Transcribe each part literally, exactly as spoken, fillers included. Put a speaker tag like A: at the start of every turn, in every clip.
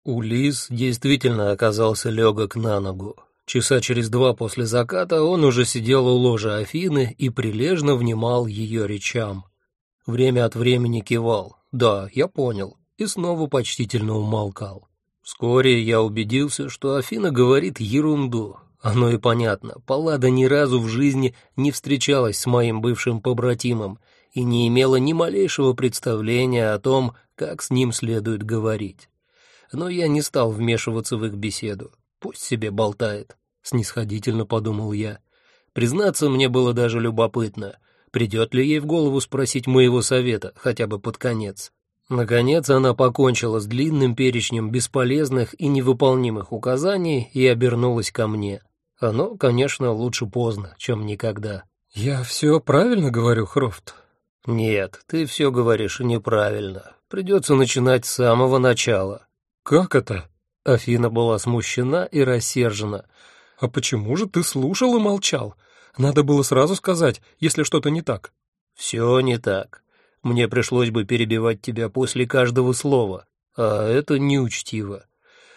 A: Улис действительно оказался легок на ногу. Часа через два после заката он уже сидел у ложа Афины и прилежно внимал ее речам. Время от времени кивал «да, я понял» и снова почтительно умолкал. Вскоре я убедился, что Афина говорит ерунду. Оно и понятно, Паллада ни разу в жизни не встречалась с моим бывшим побратимом и не имела ни малейшего представления о том, как с ним следует говорить. Но я не стал вмешиваться в их беседу. Пусть себе болтает, снисходительно подумал я. Признаться, мне было даже любопытно, придет ли ей в голову спросить моего совета, хотя бы под конец. Наконец она покончила с длинным перечнем бесполезных и невыполнимых указаний и обернулась ко мне. Оно, конечно, лучше поздно, чем никогда.
B: «Я все правильно говорю, Хрофт?»
A: «Нет, ты все говоришь неправильно. Придется начинать с самого начала».
B: «Как это?»
A: Афина была смущена и рассержена.
B: «А почему же ты слушал и молчал? Надо было сразу сказать, если что-то не так».
A: «Все не так. Мне пришлось бы перебивать тебя после каждого слова, а это неучтиво.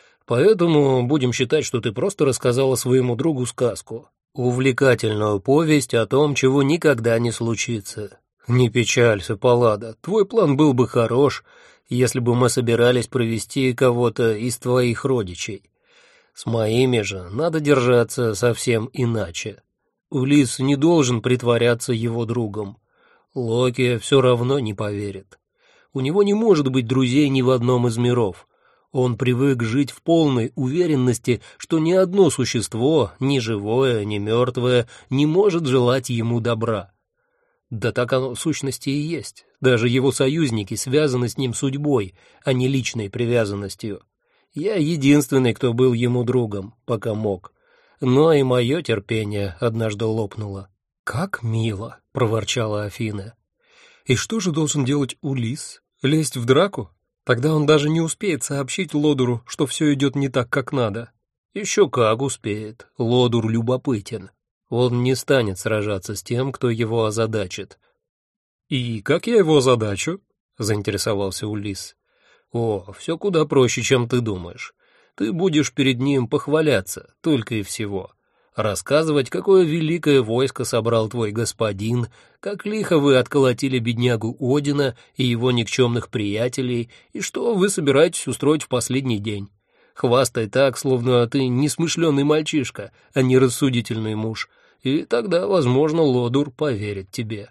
A: Поэтому будем считать, что ты просто рассказала своему другу сказку, увлекательную повесть о том, чего никогда не случится. Не печалься, Паллада, твой план был бы хорош, если бы мы собирались провести кого-то из твоих родичей. С моими же надо держаться совсем иначе. Улисс не должен притворяться его другом. Локи все равно не поверит. У него не может быть друзей ни в одном из миров. Он привык жить в полной уверенности, что ни одно существо, ни живое, ни мертвое, не может желать ему добра. Да так оно в сущности и есть. Даже его союзники связаны с ним судьбой, а не личной привязанностью. Я единственный, кто был ему другом, пока мог. Но и мое терпение однажды лопнуло.
B: «Как мило!» — проворчала Афина. «И что же должен делать Улисс? Лезть в драку? Тогда он даже не успеет сообщить Лодуру, что все идет не так, как надо».
A: «Еще как успеет. Лодур любопытен. Он не станет сражаться с тем, кто его озадачит».
B: «И как я его озадачу?» — заинтересовался Улисс.
A: «О, все куда проще, чем ты думаешь. Ты будешь перед ним похваляться, только и всего. Рассказывать, какое великое войско собрал твой господин, как лихо вы отколотили беднягу Одина и его никчемных приятелей, и что вы собираетесь устроить в последний день. Хвастай так, словно ты несмышленый мальчишка, а не рассудительный муж, и тогда, возможно, Лодур поверит тебе».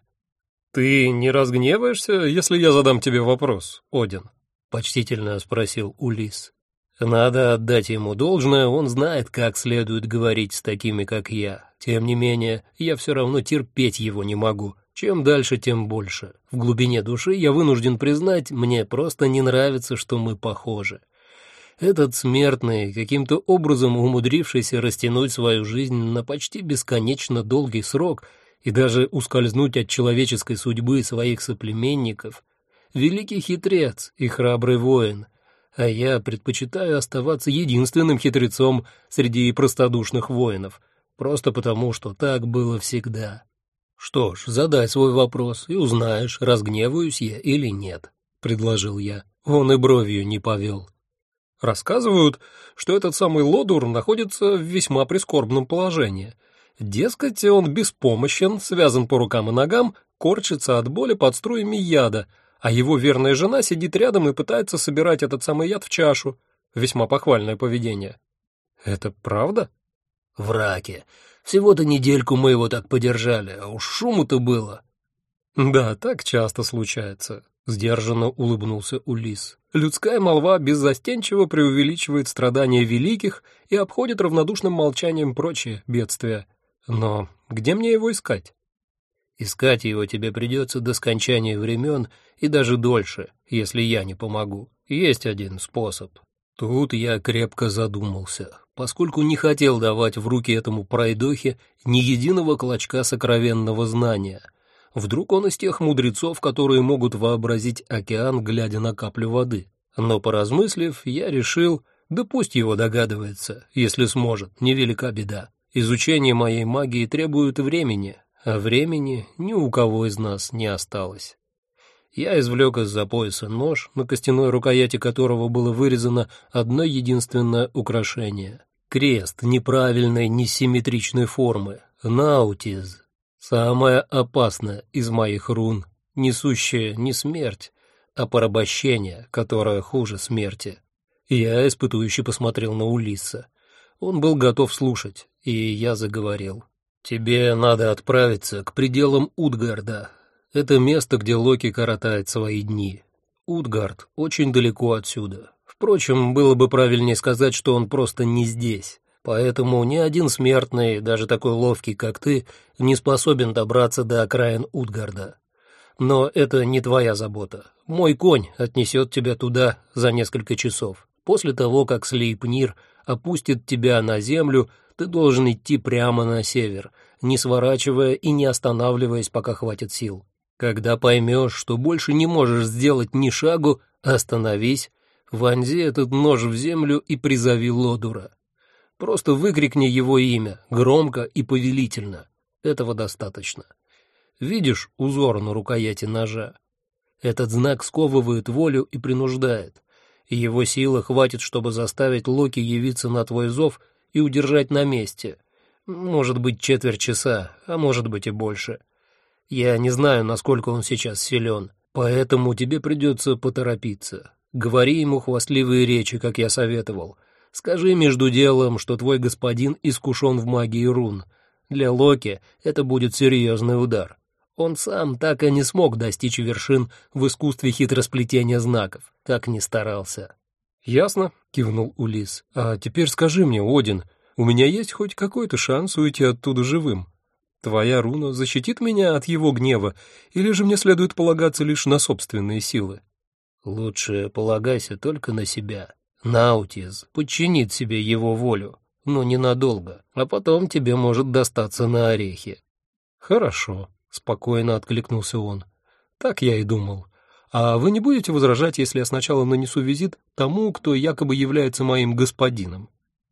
B: «Ты не разгневаешься, если я задам тебе вопрос, Один?»
A: — почтительно спросил Улисс. Надо отдать ему должное, он знает, как следует говорить с такими, как я. Тем не менее, я все равно терпеть его не могу. Чем дальше, тем больше. В глубине души я вынужден признать, мне просто не нравится, что мы похожи. Этот смертный, каким-то образом умудрившийся растянуть свою жизнь на почти бесконечно долгий срок и даже ускользнуть от человеческой судьбы своих соплеменников, великий хитрец и храбрый воин, а я предпочитаю оставаться единственным хитрецом среди простодушных воинов, просто потому, что так было всегда. Что ж, задай свой вопрос и узнаешь, разгневаюсь я или нет, — предложил я. Он и бровью не повел.
B: Рассказывают, что этот самый Лодур находится в весьма прискорбном положении. Дескать, он беспомощен, связан по рукам и ногам, корчится от боли под струями яда, а его верная жена сидит рядом и пытается собирать этот самый яд в чашу. Весьма похвальное поведение. Это правда?
A: В раке. Всего-то недельку мы его так подержали, а уж шуму-то было.
B: Да, так часто случается, сдержанно улыбнулся Улисс. Людская молва беззастенчиво преувеличивает страдания великих и обходит равнодушным молчанием прочие бедствия. Но где мне его искать?
A: Искать его тебе придется до скончания времен и даже дольше, если я не помогу. Есть один способ. Тут я крепко задумался, поскольку не хотел давать в руки этому пройдохе ни единого клочка сокровенного знания. Вдруг он из тех мудрецов, которые могут вообразить океан, глядя на каплю воды. Но, поразмыслив, я решил, да пусть его догадывается, если сможет, невелика беда. Изучение моей магии требует времени, а времени ни у кого из нас не осталось. Я извлек из-за пояса нож, на костяной рукояти которого было вырезано одно единственное украшение — крест неправильной, несимметричной формы, наутиз, самая опасная из моих рун, несущая не смерть, а порабощение, которое хуже смерти. Я испытующе посмотрел на Улисса. Он был готов слушать, и я заговорил. «Тебе надо отправиться к пределам Утгарда. Это место, где Локи коротает свои дни. Утгард очень далеко отсюда. Впрочем, было бы правильнее сказать, что он просто не здесь. Поэтому ни один смертный, даже такой ловкий, как ты, не способен добраться до окраин Утгарда. Но это не твоя забота. Мой конь отнесет тебя туда за несколько часов. После того, как Слейпнир опустит тебя на землю, ты должен идти прямо на север, не сворачивая и не останавливаясь, пока хватит сил. Когда поймешь, что больше не можешь сделать ни шагу, остановись, вонзи этот нож в землю и призови Лодура. Просто выкрикни его имя, громко и повелительно. Этого достаточно. Видишь узор на рукояти ножа? Этот знак сковывает волю и принуждает. Его силы хватит, чтобы заставить Локи явиться на твой зов и удержать на месте. Может быть, четверть часа, а может быть и больше. Я не знаю, насколько он сейчас силен, поэтому тебе придется поторопиться. Говори ему хвастливые речи, как я советовал. Скажи между делом, что твой господин искушен в магии рун. Для Локи это будет серьезный удар. Он сам так и не смог достичь вершин в искусстве хитросплетения знаков, как ни старался.
B: «Ясно», — кивнул Улисс. «А теперь скажи мне, Один, у меня есть хоть какой-то шанс уйти оттуда живым? Твоя руна защитит меня от его гнева, или же мне следует полагаться лишь на собственные силы?»
A: «Лучше полагайся только на себя. Наутиз подчинит себе его волю, но ненадолго, а потом тебе может достаться на орехи».
B: «Хорошо», — спокойно откликнулся он. «Так я и думал. А вы не будете возражать, если я сначала нанесу визит тому, кто якобы является моим господином?»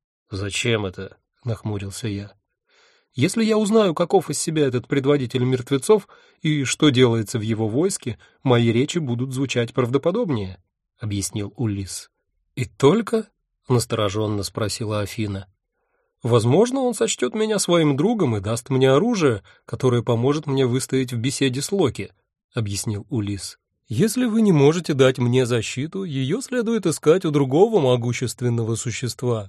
A: «Зачем это?» — нахмурился я.
B: «Если я узнаю, каков из себя этот предводитель мертвецов и что делается в его войске, мои речи будут звучать правдоподобнее», — объяснил Улисс. «И только?» — настороженно спросила Афина. «Возможно, он сочтет меня своим другом и даст мне оружие, которое поможет мне выстоять в беседе с Локи», — объяснил Улисс. «Если вы не можете дать мне защиту, ее следует искать у другого могущественного существа».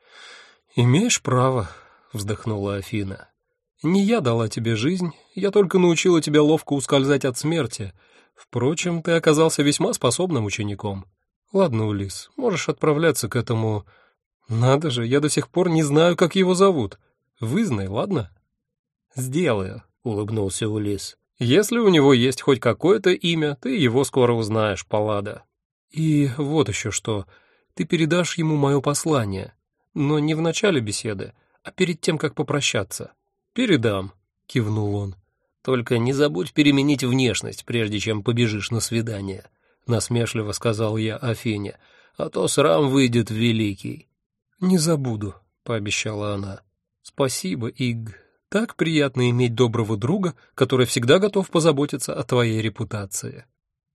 B: «Имеешь право», — вздохнула Афина. «Не я дала тебе жизнь, я только научила тебя ловко ускользать от смерти. Впрочем, ты оказался весьма способным учеником. Ладно, Улисс, можешь отправляться к этому... Надо же, я до сих пор не знаю, как его зовут. Вызнай, ладно?»
A: «Сделаю», — улыбнулся Улисс.
B: «Если у него есть хоть какое-то имя, ты его скоро узнаешь, Паллада. И вот еще что. Ты передашь ему мое послание, но не в начале беседы, а перед тем, как попрощаться». «Передам», — кивнул он.
A: «Только не забудь переменить внешность, прежде чем побежишь на свидание», — насмешливо сказал я Афине, «а то срам выйдет великий».
B: «Не забуду», — пообещала она. «Спасибо, Игг. Так приятно иметь доброго друга, который всегда готов позаботиться о твоей репутации».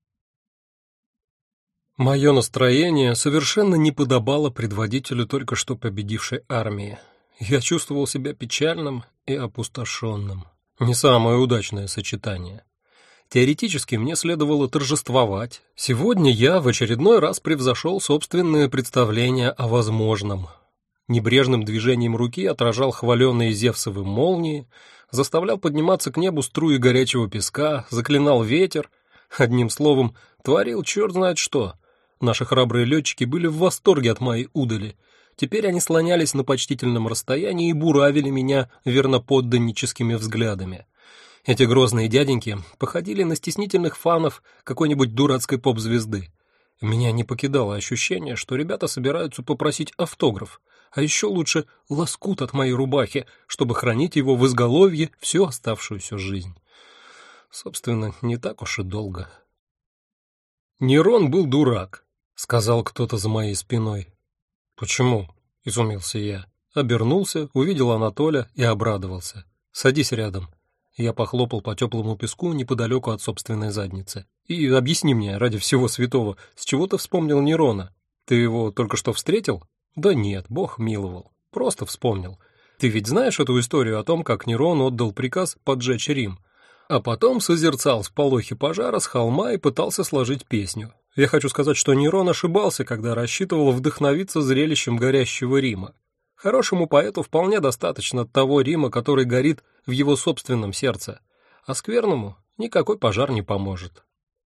B: Мое настроение совершенно не подобало предводителю только что победившей армии. Я чувствовал себя печальным и опустошенным. Не самое удачное сочетание. Теоретически мне следовало торжествовать. Сегодня я в очередной раз превзошел собственные представления о возможном. Небрежным движением руки отражал хваленные Зевсовы молнии, заставлял подниматься к небу струи горячего песка, заклинал ветер. Одним словом, творил черт знает что. Наши храбрые летчики были в восторге от моей удали. Теперь они слонялись на почтительном расстоянии и буравили меня верноподданническими взглядами. Эти грозные дяденьки походили на стеснительных фанов какой-нибудь дурацкой поп-звезды. Меня не покидало ощущение, что ребята собираются попросить автограф, а еще лучше лоскут от моей рубахи, чтобы хранить его в изголовье всю оставшуюся жизнь. Собственно, не так уж и долго. «Нерон был дурак», — сказал кто-то за моей спиной. «Почему?» — изумился я. Обернулся, увидел Анатоля и обрадовался. «Садись рядом». Я похлопал по теплому песку неподалеку от собственной задницы. И объясни мне, ради всего святого, с чего ты вспомнил Нерона? Ты его только что встретил? Да нет, Бог миловал. Просто вспомнил. Ты ведь знаешь эту историю о том, как Нерон отдал приказ поджечь Рим, а потом созерцал сполохи пожара с холма и пытался сложить песню. Я хочу сказать, что Нерон ошибался, когда рассчитывал вдохновиться зрелищем горящего Рима. Хорошему поэту вполне достаточно того Рима, который горит в его собственном сердце, а скверному никакой пожар не поможет.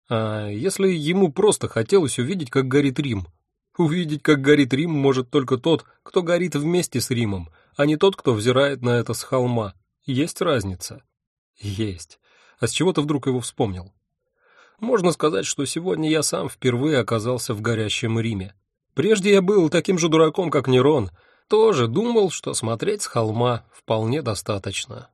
B: А если ему просто хотелось увидеть, как горит Рим? Увидеть, как горит Рим, может только тот, кто горит вместе с Римом, а не тот, кто взирает на это с холма. Есть разница? Есть. А с чего ты вдруг его вспомнил? Можно сказать, что сегодня я сам впервые оказался в горящем Риме. Прежде я был таким же дураком, как Нерон, тоже думал, что смотреть с холма вполне достаточно.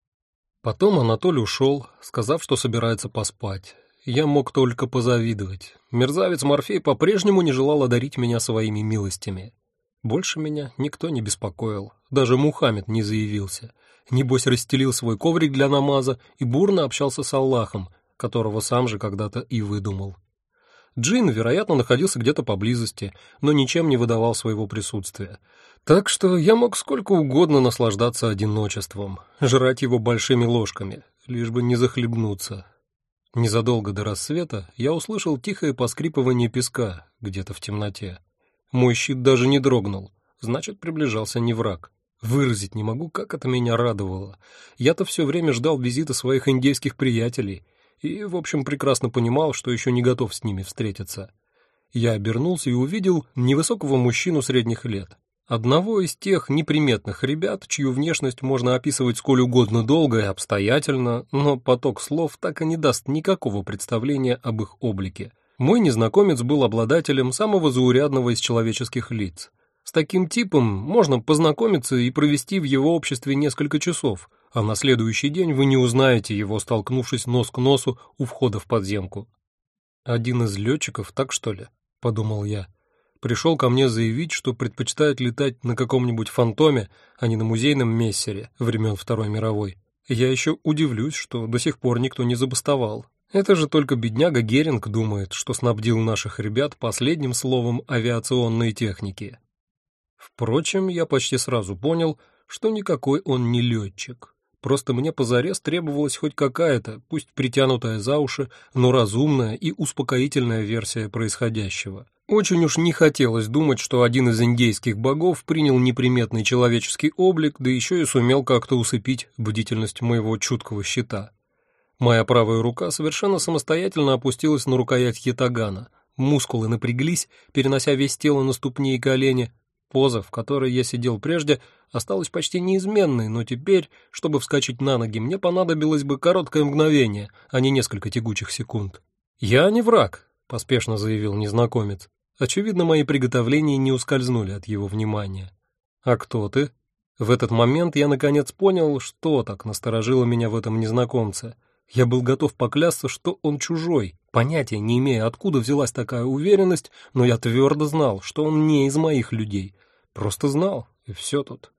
B: Потом Анатолий ушел, сказав, что собирается поспать. Я мог только позавидовать. Мерзавец Морфей по-прежнему не желал одарить меня своими милостями. Больше меня никто не беспокоил, даже Мухаммед не заявился. Небось расстелил свой коврик для намаза и бурно общался с Аллахом, которого сам же когда-то и выдумал. Джин, вероятно, находился где-то поблизости, но ничем не выдавал своего присутствия. Так что я мог сколько угодно наслаждаться одиночеством, жрать его большими ложками, лишь бы не захлебнуться. Незадолго до рассвета я услышал тихое поскрипывание песка где-то в темноте. Мой щит даже не дрогнул, значит, приближался не враг. Выразить не могу, как это меня радовало. Я-то все время ждал визита своих индейских приятелей и, в общем, прекрасно понимал, что еще не готов с ними встретиться. Я обернулся и увидел невысокого мужчину средних лет. Одного из тех неприметных ребят, чью внешность можно описывать сколь угодно долго и обстоятельно, но поток слов так и не даст никакого представления об их облике. Мой незнакомец был обладателем самого заурядного из человеческих лиц. С таким типом можно познакомиться и провести в его обществе несколько часов, а на следующий день вы не узнаете его, столкнувшись нос к носу у входа в подземку. «Один из летчиков, так что ли?» — подумал я. Пришел ко мне заявить, что предпочитает летать на каком-нибудь фантоме, а не на музейном мессере времен Второй мировой. Я еще удивлюсь, что до сих пор никто не забастовал. Это же только бедняга Геринг думает, что снабдил наших ребят последним словом авиационной техники. Впрочем, я почти сразу понял, что никакой он не летчик. Просто мне позарез требовалась хоть какая-то, пусть притянутая за уши, но разумная и успокоительная версия происходящего. Очень уж не хотелось думать, что один из индейских богов принял неприметный человеческий облик, да еще и сумел как-то усыпить бдительность моего чуткого щита. Моя правая рука совершенно самостоятельно опустилась на рукоять ятагана. Мускулы напряглись, перенося весь тело на ступни и колени. Поза, в которой я сидел прежде, осталась почти неизменной, но теперь, чтобы вскочить на ноги, мне понадобилось бы короткое мгновение, а не несколько тягучих секунд. «Я не враг», — поспешно заявил незнакомец. Очевидно, мои приготовления не ускользнули от его внимания. «А кто ты?» В этот момент я наконец понял, что так насторожило меня в этом незнакомце. Я был готов поклясться, что он чужой, понятия не имея, откуда взялась такая уверенность, но я твердо знал, что он не из моих людей. Просто знал, и все тут.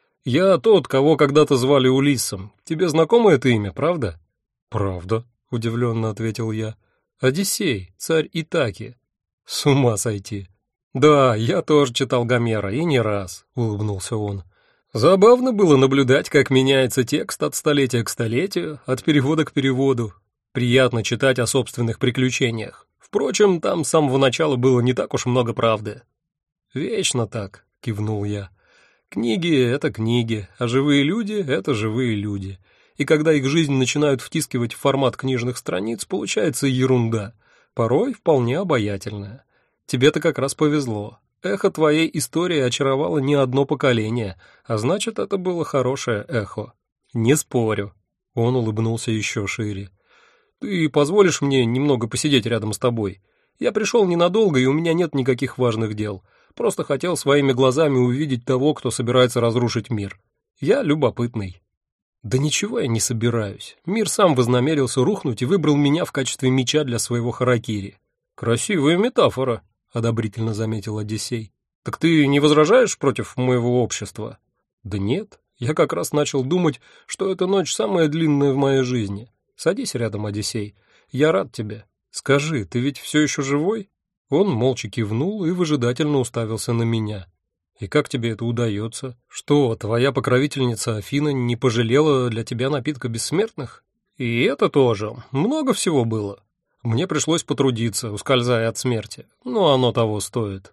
B: «Я тот, кого когда-то звали Улиссом. Тебе знакомо это имя, правда?» «Правда», — удивленно ответил я. «Одиссей, царь Итаки». «С ума сойти!» «Да, я тоже читал Гомера, и не раз», — улыбнулся он. «Забавно было наблюдать, как меняется текст от столетия к столетию, от перевода к переводу. Приятно читать о собственных приключениях. Впрочем, там с самого начала было не так уж много правды». «Вечно так», — кивнул я. «Книги — это книги, а живые люди — это живые люди. И когда их жизнь начинают втискивать в формат книжных страниц, получается ерунда, порой вполне обаятельная. Тебе-то как раз повезло. Эхо твоей истории очаровало не одно поколение, а значит, это было хорошее эхо». «Не спорю». Он улыбнулся еще шире. «Ты позволишь мне немного посидеть рядом с тобой? Я пришел ненадолго, и у меня нет никаких важных дел. Просто хотел своими глазами увидеть того, кто собирается разрушить мир. Я любопытный». «Да ничего я не собираюсь. Мир сам вознамерился рухнуть и выбрал меня в качестве меча для своего харакири». «Красивая метафора», — одобрительно заметил Одиссей. «Так ты не возражаешь против моего общества?» «Да нет, Я как раз начал думать, что эта ночь самая длинная в моей жизни. Садись рядом, Одиссей. Я рад тебе. Скажи, ты ведь все еще живой?» Он молча кивнул и выжидательно уставился на меня. «И как тебе это удается? Что, твоя покровительница Афина не пожалела для тебя напитка бессмертных?» «И это тоже. Много всего было. Мне пришлось потрудиться, ускользая от смерти. Но оно того стоит».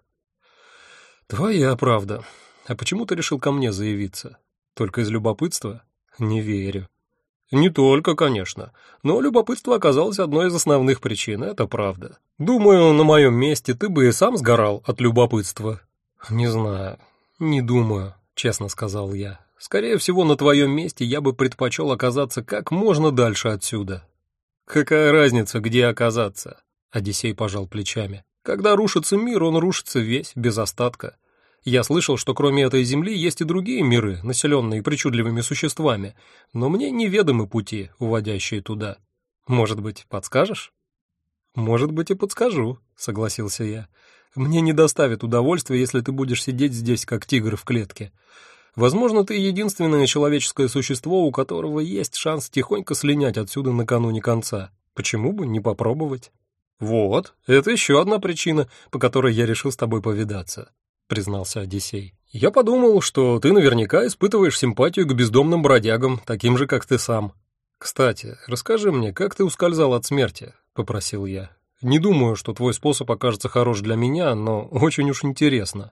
B: «Твоя правда. А почему ты решил ко мне заявиться? Только из любопытства? Не верю». «Не только, конечно, но любопытство оказалось одной из основных причин, это правда. Думаю, на моем месте ты бы и сам сгорал от любопытства». «Не знаю, не думаю», — честно сказал я. «Скорее всего, на твоем месте я бы предпочел оказаться как можно дальше отсюда». «Какая разница, где оказаться?» — Одиссей пожал плечами. «Когда рушится мир, он рушится весь, без остатка. Я слышал, что кроме этой земли есть и другие миры, населенные причудливыми существами, но мне неведомы пути, уводящие туда. Может быть, подскажешь?» «Может быть, и подскажу», — согласился я. «Мне не доставит удовольствия, если ты будешь сидеть здесь, как тигр в клетке. Возможно, ты единственное человеческое существо, у которого есть шанс тихонько слинять отсюда накануне конца. Почему бы не попробовать?» «Вот, это еще одна причина, по которой я решил с тобой повидаться», — признался Одиссей. «Я подумал, что ты наверняка испытываешь симпатию к бездомным бродягам, таким же, как ты сам. Кстати, расскажи мне, как ты ускользал от смерти?» — попросил я. «Не думаю, что твой способ окажется хорош для меня, но очень уж интересно».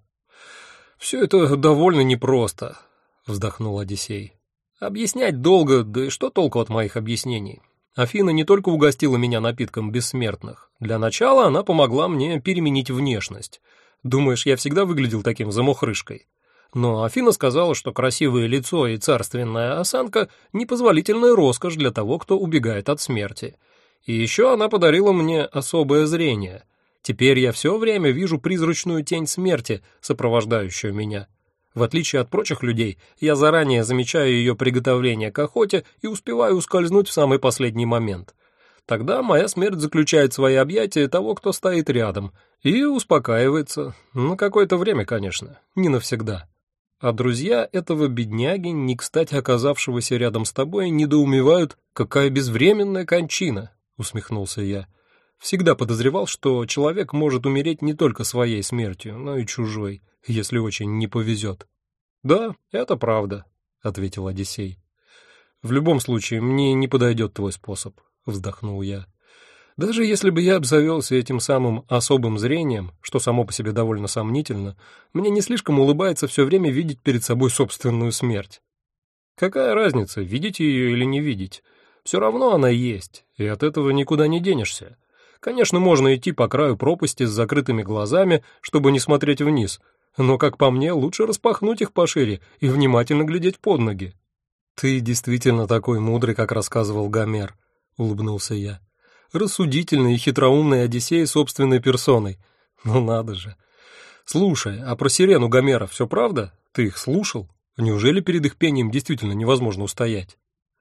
B: «Все это довольно непросто», — вздохнул Одиссей. «Объяснять долго, да и что толку от моих объяснений? Афина не только угостила меня напитком бессмертных. Для начала она помогла мне переменить внешность. Думаешь, я всегда выглядел таким замухрышкой? Но Афина сказала, что красивое лицо и царственная осанка — непозволительная роскошь для того, кто убегает от смерти. И еще она подарила мне особое зрение. Теперь я все время вижу призрачную тень смерти, сопровождающую меня. В отличие от прочих людей, я заранее замечаю ее приготовление к охоте и успеваю ускользнуть в самый последний момент. Тогда моя смерть заключает в свои объятия того, кто стоит рядом, и успокаивается. На какое-то время, конечно, не навсегда. А друзья этого бедняги, не кстати оказавшегося рядом с тобой, недоумевают, какая безвременная кончина, — усмехнулся я. Всегда подозревал, что человек может умереть не только своей смертью, но и чужой, если очень не повезет. «Да, это правда», — ответил Одиссей. «В любом случае, мне не подойдет твой способ», — вздохнул я. «Даже если бы я обзавелся этим самым особым зрением, что само по себе довольно сомнительно, мне не слишком улыбается все время видеть перед собой собственную смерть. Какая разница, видеть ее или не видеть? Все равно она есть, и от этого никуда не денешься. Конечно, можно идти по краю пропасти с закрытыми глазами, чтобы не смотреть вниз, но, как по мне, лучше распахнуть их пошире и внимательно глядеть под ноги». «Ты действительно такой мудрый, как рассказывал Гомер», — улыбнулся я. «Рассудительный и хитроумный Одиссей собственной персоной. Ну надо же. Слушай, а про сирену Гомера все правда? Ты их слушал? Неужели перед их пением действительно невозможно устоять?»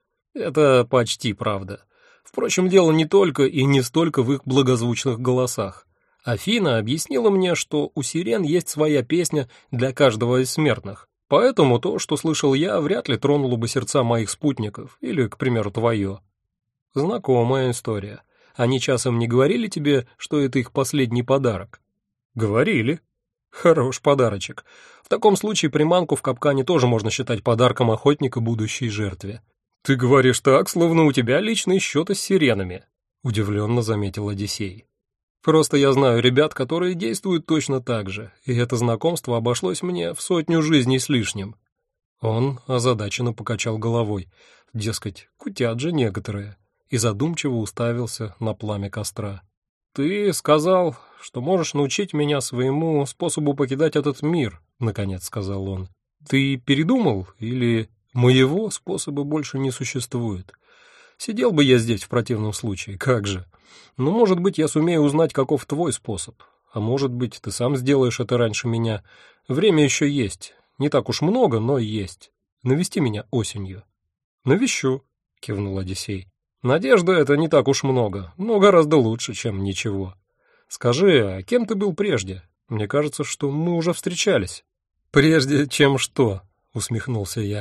B: «Это почти правда. Впрочем, дело не только и не столько в их благозвучных голосах. Афина объяснила мне, что у сирен есть своя песня для каждого из смертных. Поэтому то, что слышал я, вряд ли тронуло бы сердца моих спутников, или, к примеру, твое. Знакомая история. Они часом не говорили тебе, что это их последний подарок?» «Говорили». «Хорош подарочек. В таком случае приманку в капкане тоже можно считать подарком охотника будущей жертве». «Ты говоришь так, словно у тебя личные счеты с сиренами», — удивленно заметил Одиссей. «Просто я знаю ребят, которые действуют точно так же, и это знакомство обошлось мне в сотню жизней с лишним». Он озадаченно покачал головой, дескать, кутят же некоторые, и задумчиво уставился на пламя костра. «Ты сказал, что можешь научить меня своему способу покидать этот мир», — наконец сказал он. «Ты передумал или...» «Моего способа больше не существует. Сидел бы я здесь в противном случае, как же. Но, может быть, я сумею узнать, каков твой способ. А может быть, ты сам сделаешь это раньше меня. Время еще есть. Не так уж много, но есть. Навести меня осенью». «Навещу», — кивнул Одиссей. «Надежда — это не так уж много, но гораздо лучше, чем ничего. Скажи, а кем ты был прежде? Мне кажется, что мы уже встречались». «Прежде чем что?» — усмехнулся я.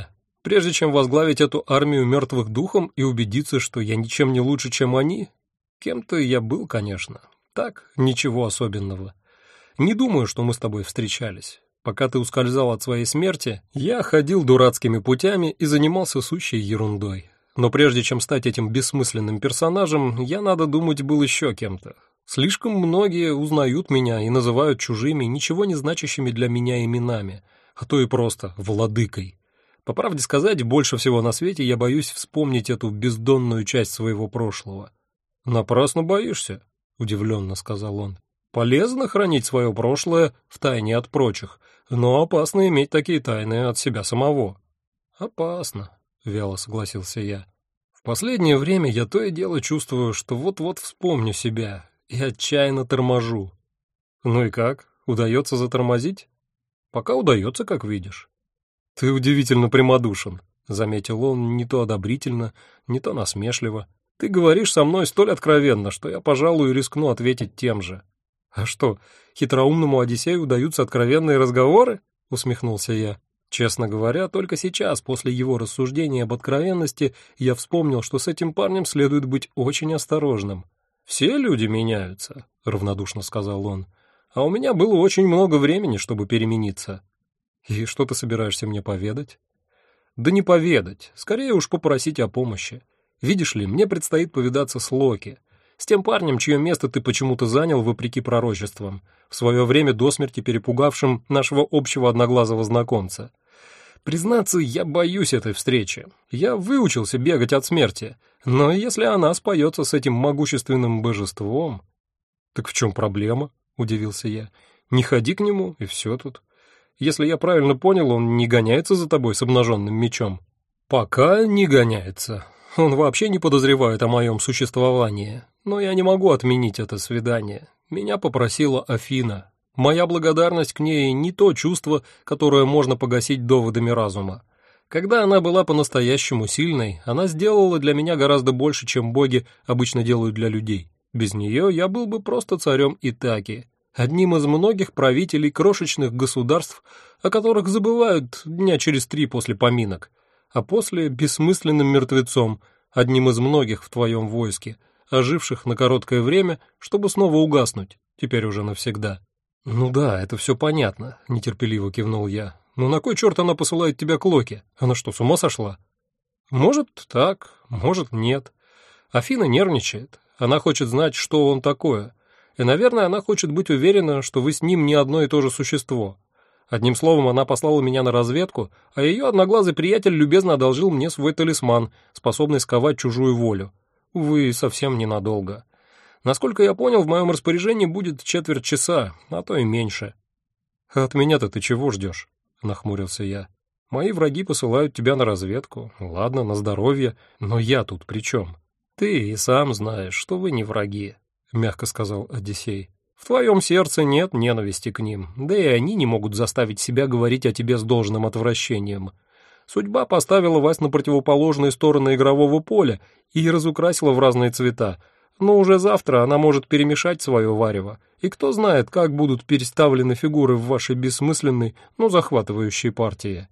B: Прежде чем возглавить эту армию мертвых духом и убедиться, что я ничем не лучше, чем они? Кем-то я был, конечно. Так, ничего особенного. Не думаю, что мы с тобой встречались. Пока ты ускользал от своей смерти, я ходил дурацкими путями и занимался сущей ерундой. Но прежде чем стать этим бессмысленным персонажем, я, надо думать, был еще кем-то. Слишком многие узнают меня и называют чужими, ничего не значащими для меня именами, а то и просто владыкой. По правде сказать, больше всего на свете я боюсь вспомнить эту бездонную часть своего прошлого. «Напрасно боишься», — удивленно сказал он. «Полезно хранить свое прошлое в тайне от прочих, но опасно иметь такие тайны от себя самого». «Опасно», — вяло согласился я. «В последнее время я то и дело чувствую, что вот-вот вспомню себя и отчаянно торможу». «Ну и как? Удается затормозить?» «Пока удается, как видишь». «Ты удивительно прямодушен», — заметил он не то одобрительно, не то насмешливо. «Ты говоришь со мной столь откровенно, что я, пожалуй, рискну ответить тем же». «А что, хитроумному Одиссею удаются откровенные разговоры?» — усмехнулся я. Честно говоря, только сейчас, после его рассуждения об откровенности, я вспомнил, что с этим парнем следует быть очень осторожным. «Все люди меняются», — равнодушно сказал он. «А у меня было очень много времени, чтобы перемениться». «И что ты собираешься мне поведать?» «Да не поведать, скорее уж попросить о помощи. Видишь ли, мне предстоит повидаться с Локи, с тем парнем, чье место ты почему-то занял вопреки пророчествам, в свое время до смерти перепугавшим нашего общего одноглазого знакомца. Признаться, я боюсь этой встречи. Я выучился бегать от смерти, но если она споется с этим могущественным божеством...» «Так в чем проблема?» — удивился я. «Не ходи к нему, и все тут. Если я правильно понял, он не гоняется за тобой с обнаженным мечом». «Пока не гоняется. Он вообще не подозревает о моем существовании. Но я не могу отменить это свидание. Меня попросила Афина. Моя благодарность к ней не то чувство, которое можно погасить доводами разума. Когда она была по-настоящему сильной, она сделала для меня гораздо больше, чем боги обычно делают для людей. Без нее я был бы просто царем Итаки, одним из многих правителей крошечных государств, о которых забывают дня через три после поминок, а после бессмысленным мертвецом, одним из многих в твоем войске, оживших на короткое время, чтобы снова угаснуть, теперь уже навсегда». «Ну да, это все понятно», — нетерпеливо кивнул я. «Но на кой черт она посылает тебя к Локи? Она что, с ума сошла?» «Может, так, может, нет. Афина нервничает. Она хочет знать, что он такое. И, наверное, она хочет быть уверена, что вы с ним не одно и то же существо. Одним словом, она послала меня на разведку, а ее одноглазый приятель любезно одолжил мне свой талисман, способный сковать чужую волю. Увы, совсем ненадолго. Насколько я понял, в моем распоряжении будет четверть часа, а то и меньше». «А от меня-то ты чего ждешь?» — нахмурился я. «Мои враги посылают тебя на разведку. Ладно, на здоровье, но я тут при чем?» «Ты и сам знаешь, что вы не враги», — мягко сказал Одиссей. «В твоем сердце нет ненависти к ним, да и они не могут заставить себя говорить о тебе с должным отвращением. Судьба поставила вас на противоположные стороны игрового поля и разукрасила в разные цвета, но уже завтра она может перемешать свое варево, и кто знает, как будут переставлены фигуры в вашей бессмысленной, но захватывающей партии».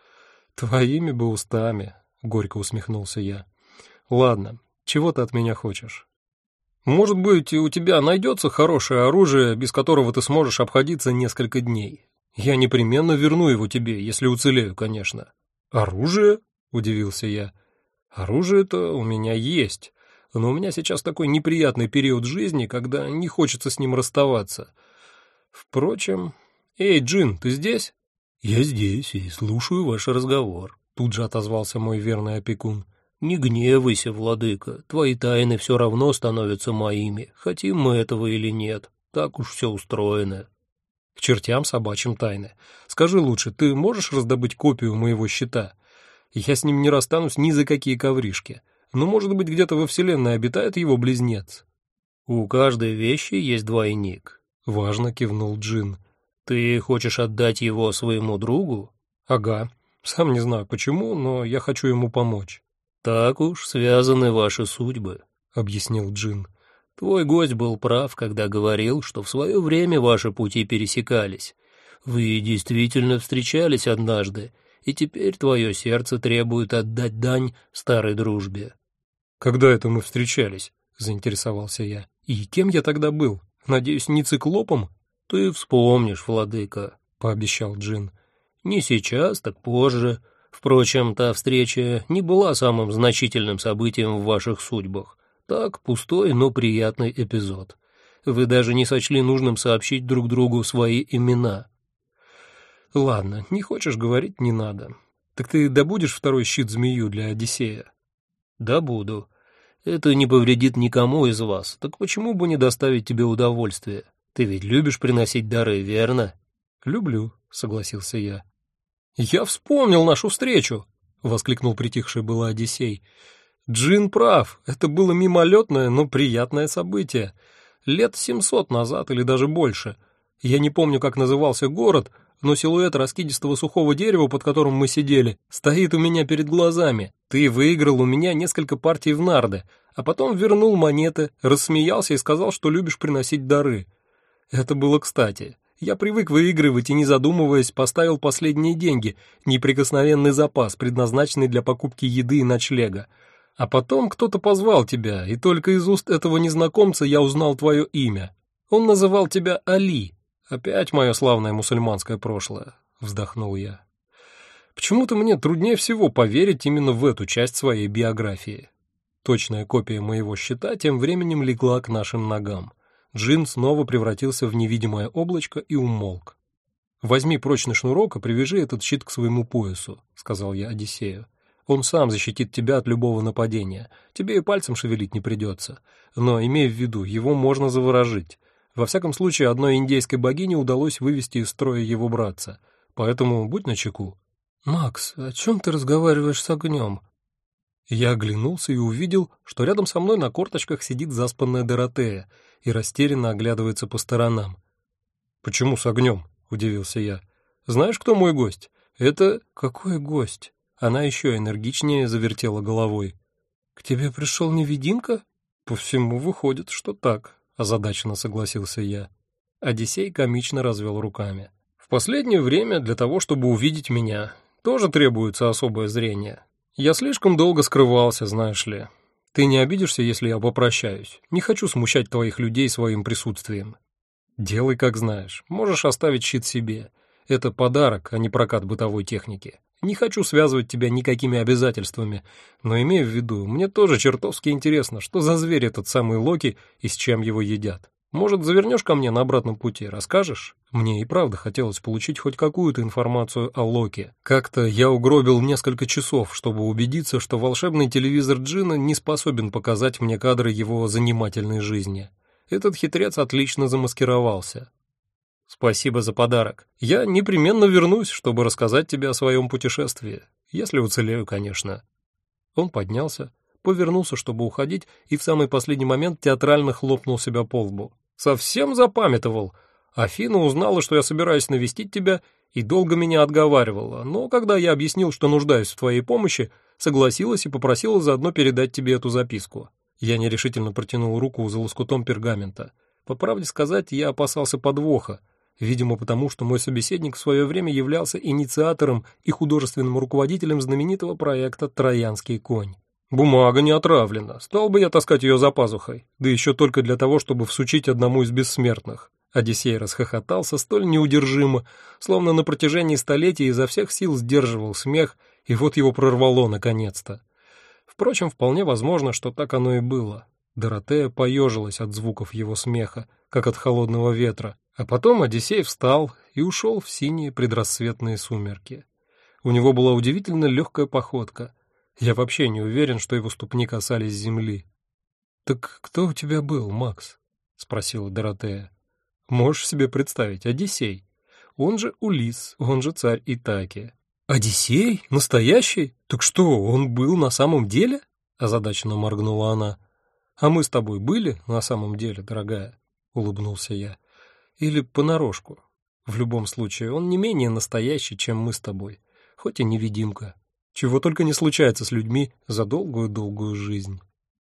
B: «Твоими бы устами», — горько усмехнулся я. «Ладно, чего ты от меня хочешь?» «Может быть, у тебя найдется хорошее оружие, без которого ты сможешь обходиться несколько дней. Я непременно верну его тебе, если уцелею, конечно». «Оружие?» — удивился я. «Оружие-то у меня есть, но у меня сейчас такой неприятный период жизни, когда не хочется с ним расставаться. Впрочем... Эй, Джин, ты здесь?» «Я здесь и слушаю ваш разговор», — тут же отозвался мой верный опекун. «Не гневайся, владыка, твои тайны все равно становятся моими, хотим мы этого или нет, так уж все устроено». «К чертям собачьим тайны. Скажи лучше, ты можешь раздобыть копию моего щита? Я с ним не расстанусь ни за какие ковришки. Но, может быть, где-то во Вселенной обитает его близнец?» «У каждой вещи есть двойник», — важно кивнул Джин. «Ты хочешь отдать его своему другу?» «Ага. Сам не знаю почему, но я хочу ему помочь». «Так уж связаны ваши судьбы», — объяснил Джин. «Твой гость был прав, когда говорил, что в свое время ваши пути пересекались. Вы действительно встречались однажды,
A: и теперь твое сердце требует отдать дань старой дружбе».
B: «Когда это мы встречались?» — заинтересовался я. «И кем я тогда был? Надеюсь, не циклопом?»
A: «Ты вспомнишь, владыка», —
B: пообещал Джин.
A: «Не сейчас, так позже. Впрочем, та встреча не была самым значительным событием в ваших судьбах. Так, пустой, но приятный эпизод. Вы даже не сочли нужным сообщить друг другу свои имена».
B: «Ладно, не хочешь говорить — не надо. Так ты добудешь второй щит-змею для Одиссея?»
A: «Добуду. Это не повредит никому из вас, так почему бы не доставить тебе удовольствие? Ты ведь любишь приносить дары, верно?»
B: «Люблю», — согласился я. «Я вспомнил нашу встречу!» — воскликнул притихший было Одиссей. «Джин прав, это было мимолетное, но приятное событие. Лет семьсот назад или даже больше. Я не помню, как назывался город, но силуэт раскидистого сухого дерева, под которым мы сидели, стоит у меня перед глазами. Ты выиграл у меня несколько партий в нарды, а потом вернул монеты, рассмеялся и сказал, что любишь приносить дары. Это было кстати. Я привык выигрывать и, не задумываясь, поставил последние деньги, неприкосновенный запас, предназначенный для покупки еды и ночлега. А потом кто-то позвал тебя, и только из уст этого незнакомца я узнал твое имя. Он называл тебя Али. Опять мое славное мусульманское прошлое, вздохнул я. Почему-то мне труднее всего поверить именно в эту часть своей биографии. Точная копия моего щита тем временем легла к нашим ногам. Джин снова превратился в невидимое облачко и умолк. «Возьми прочный шнурок и привяжи этот щит к своему поясу», — сказал я Одиссею. «Он сам защитит тебя от любого нападения. Тебе и пальцем шевелить не придется. Но имей в виду, его можно заворожить. Во всяком случае, одной индейской богине удалось вывести из строя его братца. Поэтому будь начеку». «Макс, о чем ты разговариваешь с огнем?» Я оглянулся и увидел, что рядом со мной на корточках сидит заспанная Доротея и растерянно оглядывается по сторонам. «Почему с огнем?» — удивился я. «Знаешь, кто мой гость? Это...» «Какой гость?» Она еще энергичнее завертела головой. «К тебе пришел невидимка?» «По всему выходит, что так», — озадаченно согласился я. Одиссей комично развел руками. «В последнее время для того, чтобы увидеть меня, тоже требуется особое зрение. Я слишком долго скрывался, знаешь ли. Ты не обидишься, если я попрощаюсь? Не хочу смущать твоих людей своим присутствием». «Делай, как знаешь. Можешь оставить щит себе. Это подарок, а не прокат бытовой техники. Не хочу связывать тебя никакими обязательствами, но имею в виду, мне тоже чертовски интересно, что за зверь этот самый Локи и с чем его едят. Может, завернешь ко мне на обратном пути, расскажешь? Мне и правда хотелось получить хоть какую-то информацию о Локи. Как-то я угробил несколько часов, чтобы убедиться, что волшебный телевизор Джина не способен показать мне кадры его занимательной жизни. Этот хитрец отлично замаскировался. Спасибо за подарок. Я непременно вернусь, чтобы рассказать тебе о своем путешествии, если уцелею, конечно». Он поднялся, повернулся, чтобы уходить, и в самый последний момент театрально хлопнул себя по лбу. «Совсем запамятовал. Афина узнала, что я собираюсь навестить тебя, и долго меня отговаривала, но когда я объяснил, что нуждаюсь в твоей помощи, согласилась и попросила заодно передать тебе эту записку». Я нерешительно протянул руку за лоскутом пергамента. По правде сказать, я опасался подвоха, видимо, потому что мой собеседник в свое время являлся инициатором и художественным руководителем знаменитого проекта «Троянский конь». «Бумага не отравлена. Стал бы я таскать ее за пазухой, да еще только для того, чтобы всучить одному из бессмертных». Одиссей расхохотался столь неудержимо, словно на протяжении столетий изо всех сил сдерживал смех, и вот его прорвало наконец-то. Впрочем, вполне возможно, что так оно и было. Доротея поежилась от звуков его смеха, как от холодного ветра, а потом Одиссей встал и ушел в синие предрассветные сумерки. У него была удивительно легкая походка. Я вообще не уверен, что его ступни касались земли. «Так кто у тебя был, Макс?» — спросила Доротея. «Можешь себе представить, Одиссей. Он же Улисс, он же царь Итаки». «Одиссей? Настоящий? Так что, он был на самом деле?» — озадаченно моргнула она. «А мы с тобой были на самом деле, дорогая?» — улыбнулся я. «Или понарошку. В любом случае, он не менее настоящий, чем мы с тобой, хоть и невидимка. Чего только не случается с людьми за долгую-долгую жизнь».